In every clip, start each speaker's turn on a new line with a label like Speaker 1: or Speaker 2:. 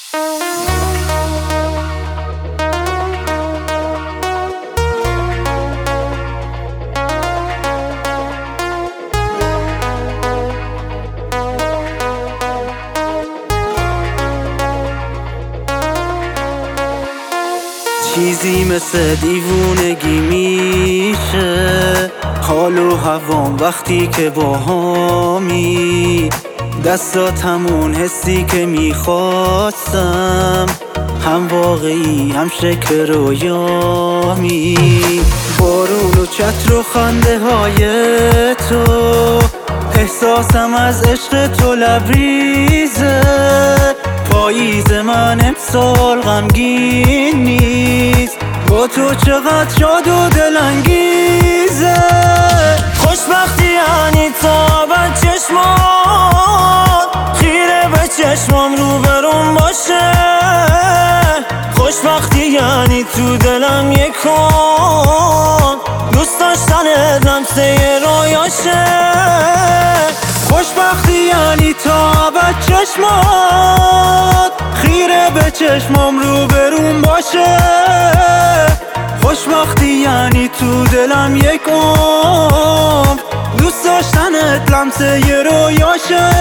Speaker 1: چیزی مثل دیوونگی میشه حال و هوام وقتی که باهامی، دستاتمون حسی که میخواستم هم واقعی هم شکل رویامی. بارون و چتر و خنده های تو، احساسم از عشق تو لبریزه. پاییز من امسال غمگین نیست، با تو چقدر شاد و دلانگیزه. خوشبختی یعنی تابت چشمات، خیره به چشمام روبروم باشه. خوشبختی یعنی تو دلم یکم، دوست داشتنت لمسه رویاشه. خوشبختی یعنی تابت چشمات، خیره به چشمام روبروم باشه. خوشبختی یعنی تو دلم یکم، دوست داشتنت لمسه رویاشه.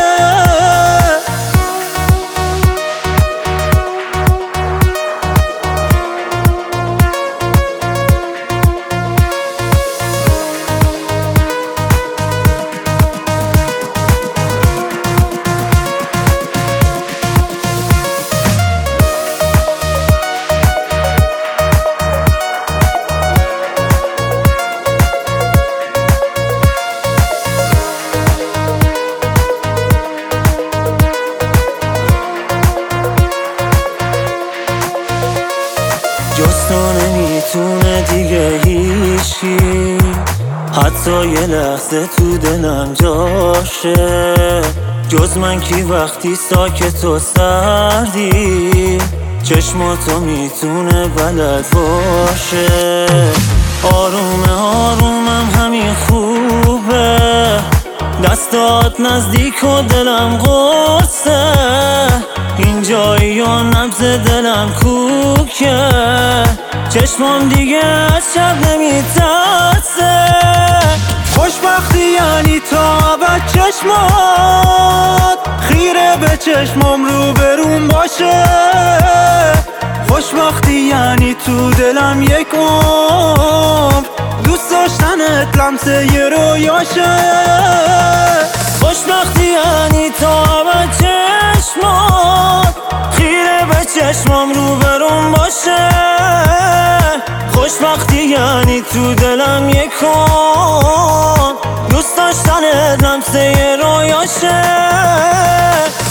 Speaker 1: جز تو نمیتونه دیگه هیچی، حتی یه لحظه تو دلم جاشه. جز من کی وقتی ساکت و سردی، چشماتو میتونه بلد باشه. آرومه آرومم همین خوبه، دستات نزدیک و دلم قرصه. این جایی و نبض دلم کوکه، چشمام دیگه از شب نمیترسه. خوشبختی یعنی تابت چشمات، خیره به چشمام روبروم باشه. خوشبختی یعنی تو دلم یکم، دوست داشتنت لمسه رویاشه. خوشبختی یعنی تابت چشمات، خیره به چشمام روبروم باشه. خوشبختی یعنی تو دلم یکم، دوست داشتنت لمسه رویاشه.